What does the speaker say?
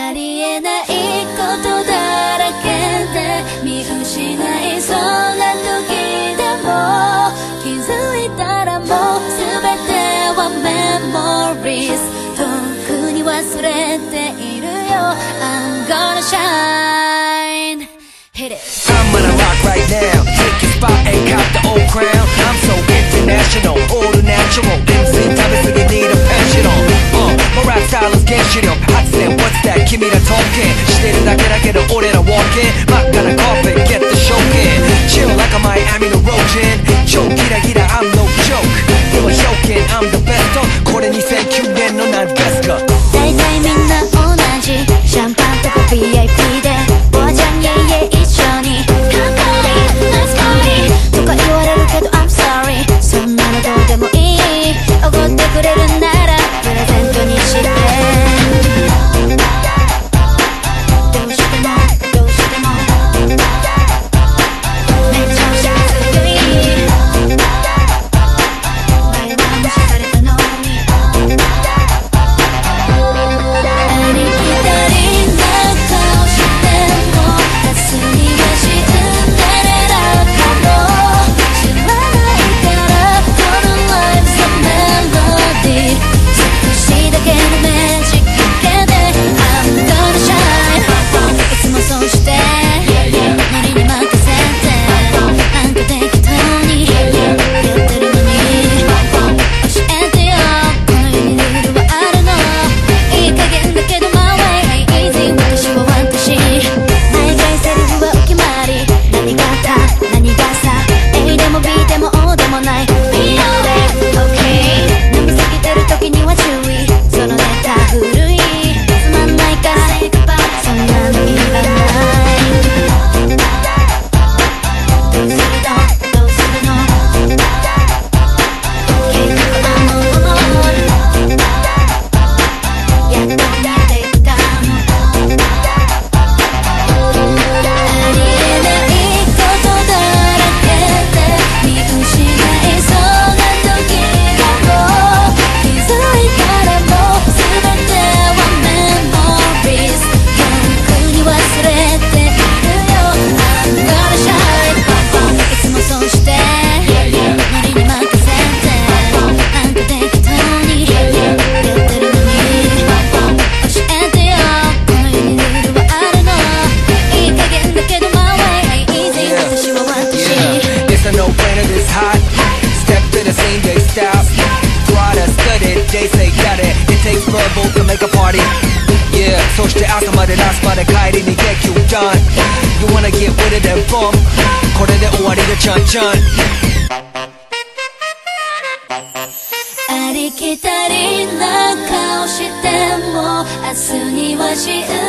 ありえないことだらけで見失いそうな時でも気づいたらもう全てはメモリーズ遠くに忘れているよ I'm gonna shine Hit it I'm gonna rock right now Take your spot and cop the old crown I'm so international all natural MC 食べ過ぎ need a passion on My rap style is gangster accent what's that 君ら talking してるだけだけど俺ら walking 真っ赤な carpet get the show in Chill like a Miamiの Rojan 超ギラギラ I'm no joke では表現 I'm the best これ2009年の何ですか大体みんな同じシャンパンとか VIP でおばちゃんイェイイェイ一緒に乾杯 Let's party とか言われるけど I'm sorry そんなのどうでもいいおごってくれるならプレゼントにしてどうしてもどうしてもめっちゃおしゃれすぎ前は無視されたのにありきたりな顔しても明日にはシンデレラかも知らないからこの Life's a melody 少しだけのメジックだけで I'm gonna shine いつもそうしてノリに任せてなんか適当にやってるのに教えてよこの世にルールはあるのいい加減だけど My way ain't easy 私は私毎回セリフはお決まり何が他何がさ A でも B でも O でもない B よで OK 飲みすぎてる時には注意そのネタ古いつまんないから Say goodbye そんなのいらないどうするのどうするの計画あのものやっと見えてきたのありえないことだらけで見失いそうな時でも気づいたらもう全てはメモリーズ遠くに忘れているよ I'm gonna shine いつもそうしてノリに任せてなんか適当にやってるのに教えてよこの世にルールはあるのいい加減だけど My way ain't easy 私は私 It's a no-brainer this hot Step to the scene they stop Try to study they say got it It takes verbal to make a party Yeah そして朝までラストまで帰りに get you done You wanna get with it and bump これで終わりがちゃんちゃんありきたりな顔しても明日には信